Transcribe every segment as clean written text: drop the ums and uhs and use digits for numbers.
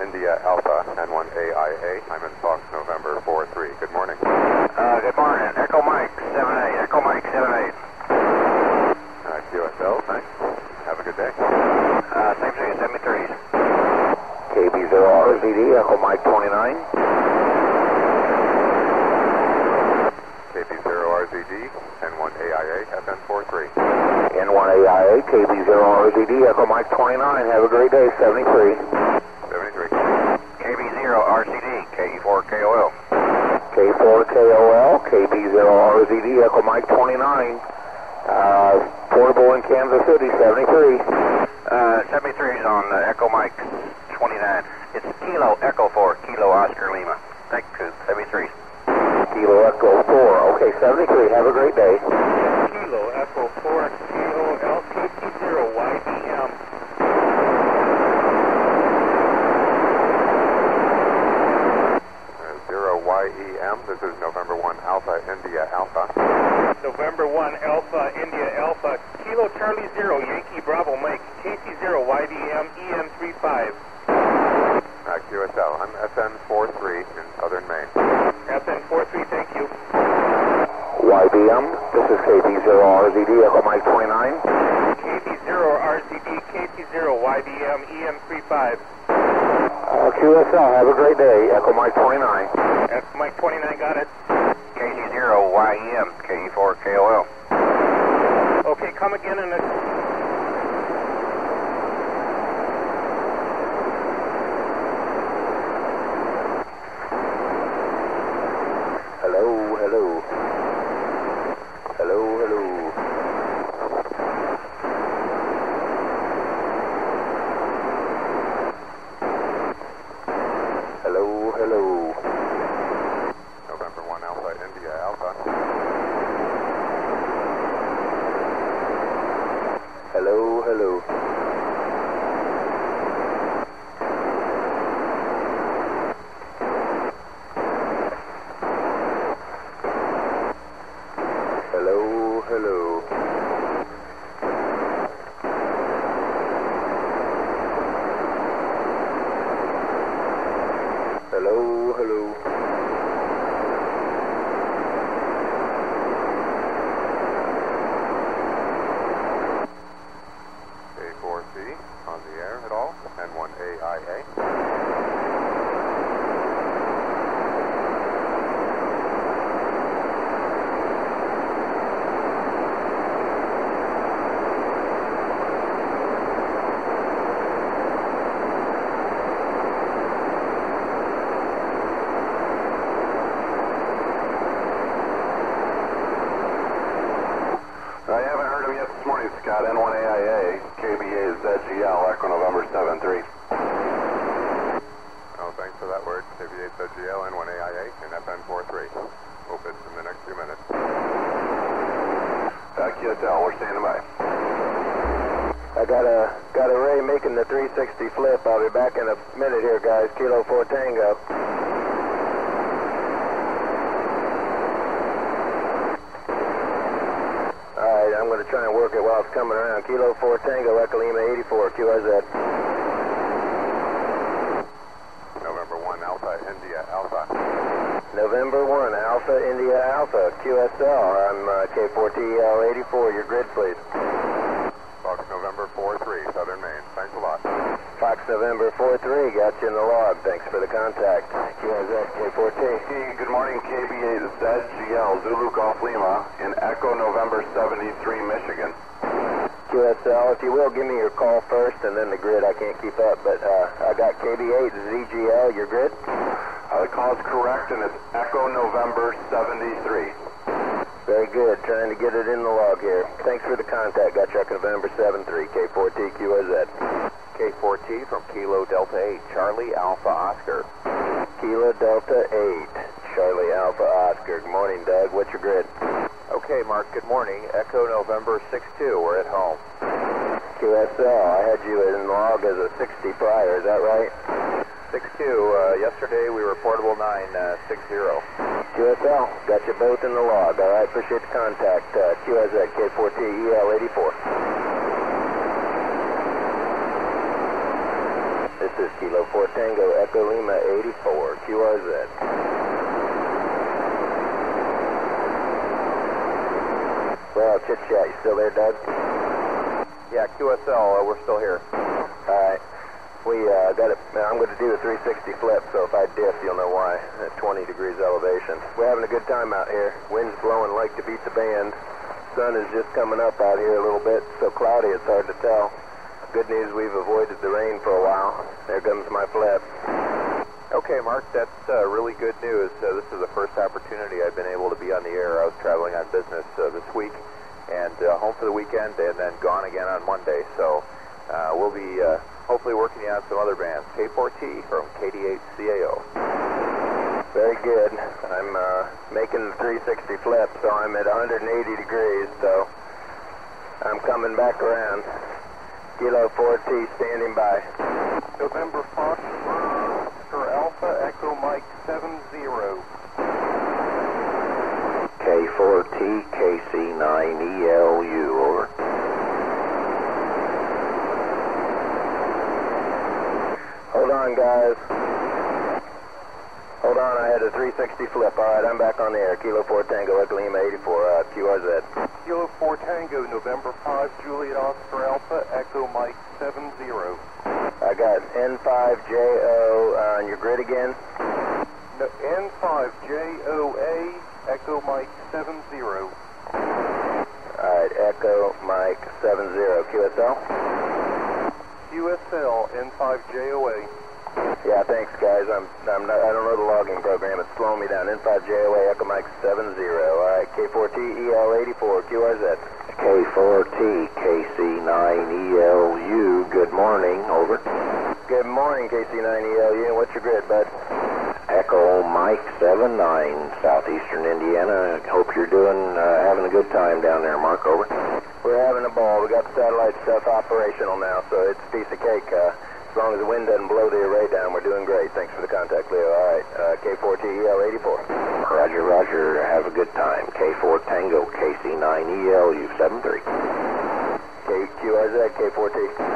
India Alpha N1AIA. I'm in Fox November 43. Good morning. Good morning. Echo Mike 78. Echo Mike 78. QSL, thanks. Have a good day. Same thing, 73. KB0RZD, Echo Mike 29. KB0RZD, N1AIA, FN43. N1AIA, KB0RZD, Echo Mike 29. Have a great day, 73. 73. KB0RCD, K4KOL. K4KOL, KB0RZD, Echo Mike 29. Portable in Kansas City, 73. 73 is on Echo Mike 29. It's Kilo Echo 4, Kilo Oscar Lima. Thank you, 73. Kilo Echo 4. Okay, 73. Have a great day. Kilo Echo 4, Kilo LKT0 YDM. Zero YEM. This is November 1 Alpha India Alpha. November 1 Alpha India Alpha, Kilo Charlie 0 Yankee Bravo Mike, KC0 YDM EN35. QSL. I'm FN43 in southern Maine. FN43, thank you. YBM, this is KB0RZD, Echo Mike 29. KB0RCD, KC0 YDM EN35. QSL, have a great day, Echo Mike 29. Echo Mike 29, got it. KC0YEM, K4KOL. Okay, come again in a... Hello, hello. Hello, hello. Hello, hello. November 1 Alpha India Alpha. Hello, hello. Hello, hello. Hello, hello. K4C on the air at all. N1AIA. I haven't heard him yet this morning, Scott. N1AIA, KBA ZGL, Echo November 73. Oh, thanks for that word. KVA ZGL, N1AIA, and FN43. Hope it's in the next few minutes. QSL, we're standing by. I got a Ray making the 360 flip. I'll be back in a minute here, guys. Kilo 4 Tango. Alright, I'm going to try and work it while it's coming around. Kilo 4 Tango, Echo Lima 84, QRZ. November 1 Alpha India Alpha. November 1, Alpha India Alpha, QSL. I'm K4TL 84, your grid, please. Fox November 43, southern Maine. Thanks a lot. Fox November 43, got you in the log. Thanks for the contact. QRZ, K4T. Hey, good morning, KBA ZGL, Zulu Golf Lima, in Echo November 73, Michigan. QSL, if you will, give me your call first and then the grid. I can't keep up, but I got KB8 ZGL, your grid. The call is correct, and it's Echo November 73. Very good. Trying to get it in the log here. Thanks for the contact. Got you, Echo November 73, K4T, QRZ. K4T from Kilo Delta 8, Charlie Alpha Oscar. Kilo Delta 8, Charlie Alpha Oscar. Good morning, Doug. What's your grid? Okay, Mark, good morning. Echo November 62, we're at home. QSL, I had you in log as a 60 prior, is that right? 62, yesterday we were portable 960. QSL, got you both in the log. All right, appreciate the contact. QSZ, K4T, EL84. This is Kilo 4 Tango, Echo Lima 84, QRZ. Well, chit-chat, you still there, Doug? Yeah, QSL, we're still here. Alright. We got it. I'm going to do a 360 flip, so if I dip, you'll know why. At 20 degrees elevation. We're having a good time out here. Wind's blowing like to beat the band. Sun is just coming up out here a little bit. So cloudy, it's hard to tell. Good news, we've avoided the rain for a while. There comes my flip. Okay, Mark, that's really good news. This is the first opportunity I've been able to be on the air. I was traveling on business this week, and home for the weekend, and then gone again on Monday. So we'll be hopefully working on some other bands. K4T from KD8CAO. Very good. I'm making the 360 flip, so I'm at 180 degrees, so I'm coming back around. Kilo 4T standing by. November 5, for Alpha, Echo Mike 70. K4T, KC9ELU, over. Hold on, guys. Hold on, I had a 360 flip. All right, I'm back on the air. Kilo 4 Tango, Echo Lima 84, QRZ. Kilo 4 Tango, November 5, Juliet Oscar Alpha, Echo Mike 70. I got N5JO on your grid again. No, N5JOA, Echo Mike 70. All right, Echo Mike 70, QSL. QSL, N5JOA. Yeah, thanks, guys. I don't know the logging program. It's slowing me down. N5JOA, Echo Mike 70. All right, K4T, EL84, QRZ. K4T, KC9ELU. Good morning. Over. Good morning, KC9ELU. What's your grid, bud? Echo Mike 79, southeastern Indiana. Hope you're having a good time down there, Mark. Over. We're having a ball. We got the satellite stuff operational now, so it's a piece of cake. As long as the wind doesn't blow the array down, we're doing great. Thanks for the contact, Leo. All right, K4T, EL84. Roger, roger. Have a good time. K4 Tango, KC9ELU 73. KQRZ, K4T.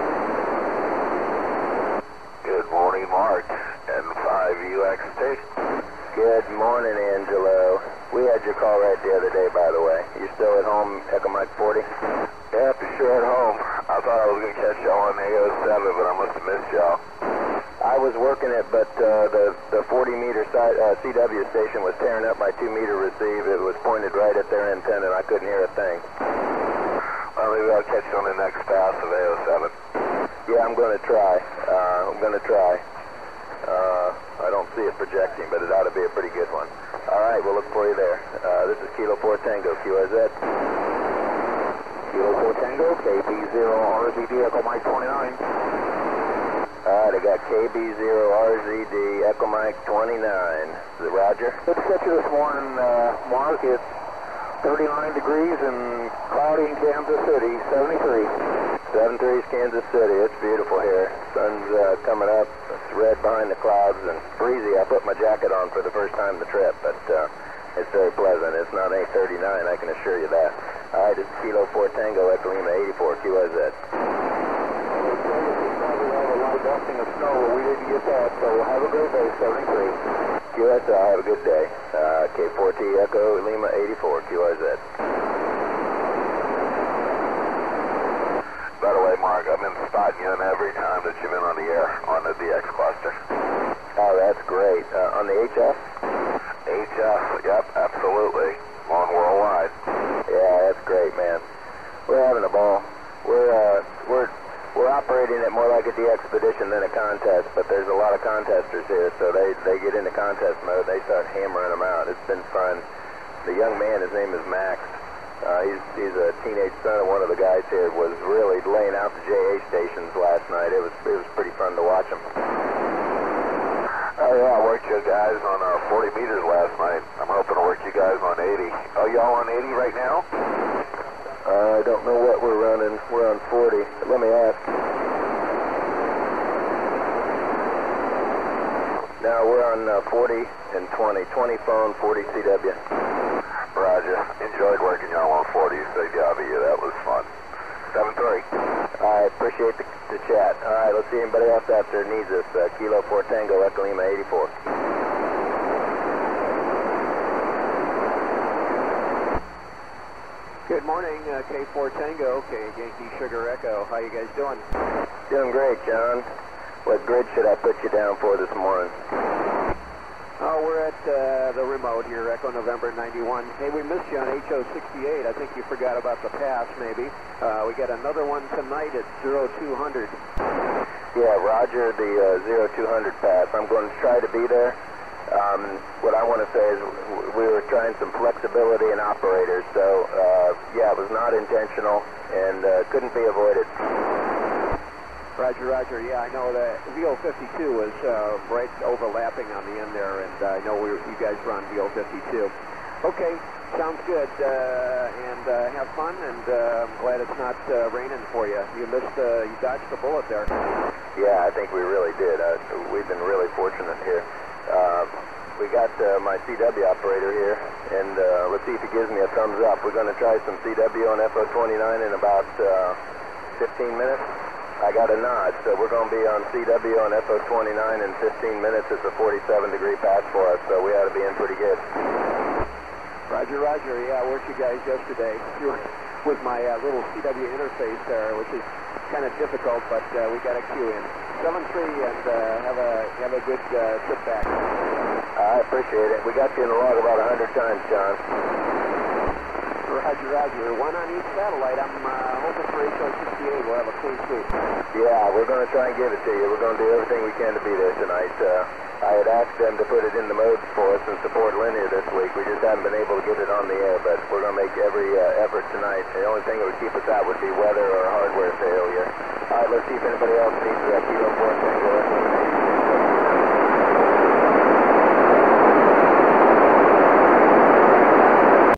Good morning, Mark. N5UXT. Good morning, Angelo. We had your call right the other day, by the way. You still at home, Echo Mike 40? Yeah, for sure at home. I thought I was going to catch y'all on the AO7, but I must have missed y'all. I was working it, but the 40-meter CW station was tearing up my 2-meter receive. It was pointed right at their antenna, and I couldn't hear a thing. Well, maybe I'll catch you on the next pass of AO7. Yeah, I'm going to try. I don't see it projecting, but it ought to be a pretty good one. All right, we'll look for you there. This is Kilo 4 Tango, QRZ. Kilo 4 Tango, KB0RZD, Echo Mike 29. All right, I got KB0RZD, Echo Mike 29. Is it Roger? Good to catch you this morning, Mark. It's 39 degrees and cloudy in Kansas City, 73. 73 is Kansas City. It's beautiful here. Sun's coming up. It's red behind the clouds and breezy. I put my jacket on for the first time the trip, but it's very pleasant. It's not 8:39, I can assure you that. All right, this is Kilo 4 Tango, Echo Lima 84, QRZ. Dusting of snow, we didn't get that, so have a great day, 73. QSL, have a good day. K4T Echo Lima 84, QRZ. By the way, Mark, I've been spotting you in every time that you've been on the air on the DX cluster. Oh, that's great. On the HF? HF, yep, absolutely. On worldwide. Yeah, that's great, man. We're having a ball. We're operating it more like a de-expedition than a contest, but there's a lot of contesters here, so they get into contest mode. They start hammering them out. It's been fun. The young man, his name is Max. He's a teenage son of one of the guys here. Was really laying out the JA stations last night. It was pretty fun to watch him. Oh yeah, I worked you guys on our 40 meters last night. I'm hoping to work you guys on 80. Oh, y'all on 80 right now? I don't know what we're running. We're on 40. But let me ask. No, we're on 40 and 20. 20 phone, 40 CW. Roger. Enjoyed working y'all on 40. Say job of you. That was fun. 7-3. All right, appreciate the chat. All right, let's see anybody else out there needs us. Kilo 4 Tango, Echo Lima 84. Good morning, K4 Tango, Yankee Sugar Echo. How you guys doing? Doing great, John. What grid should I put you down for this morning? Oh, we're at the remote here, Echo November 91. Hey, we missed you on HO68. I think you forgot about the pass, maybe. We got another one tonight at 0200. Yeah, Roger, the 0200 pass. I'm going to try to be there. What I want to say is we were trying some flexibility in operators, so yeah, it was not intentional and couldn't be avoided. Roger. Yeah, I know that VO52 was right overlapping on the end there, and I know you guys were on VO52. Okay, sounds good, and have fun, and I'm glad it's not raining for you. You dodged the bullet there. Yeah, I think we really did. We've been really fortunate here. We got my CW operator here, and let's see if he gives me a thumbs up. We're going to try some CW on FO29 in about 15 minutes. I got a nod, so we're going to be on CW on FO29 in 15 minutes. It's a 47-degree pass for us, so we ought to be in pretty good. Roger. Yeah, I worked you guys yesterday with my little CW interface there, which is kind of difficult, but we got a cue in. 7-3, and have a good trip back. I appreciate it. We got you in the log about 100 times, John. Roger. One on each satellite. I'm hoping for HO68 we'll have a clean sweep. Yeah, we're going to try and give it to you. We're going to do everything we can to be there tonight. I had asked them to put it in the modes for us and support linear this week. We just haven't been able to get it on the air, but we're going to make every effort tonight. The only thing that would keep us out would be weather or hardware failure. All right, let's see if anybody else needs Kilo 4 Tango.